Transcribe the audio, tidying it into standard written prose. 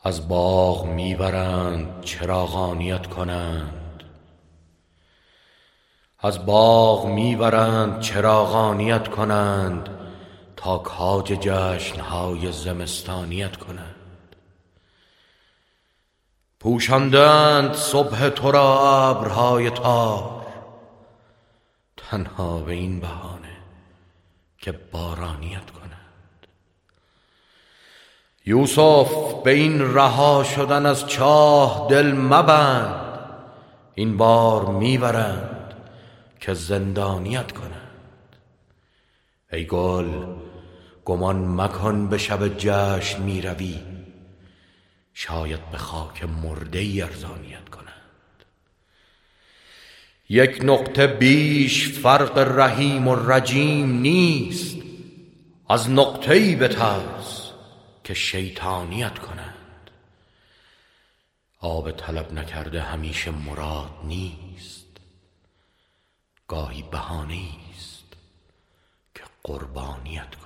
از باغ میبرند چراغانیت کنند، از باغ میبرند چراغانیت کنند، تا کاج جشنهای زمستانیت کنند. پوشاندند صبح تو را ابرهای تار، تنها به این بهانه که بارانیت کنند. یوسف به این رها شدن از چاه دل مبند، این بار میبرند که زندانیت کنند. ای گل گمان مکن به شب جشن میروی، شاید به خاک مرده ای ارزانیت کنند. یک نقطه بیش فرق رحیم و رجیم نیست، از نقطه‌ای بترس که شیطانیت کنند. آب طلب نکرده همیشه مراد نیست، گاهی بهانه‌ای است که قربانیت کنند.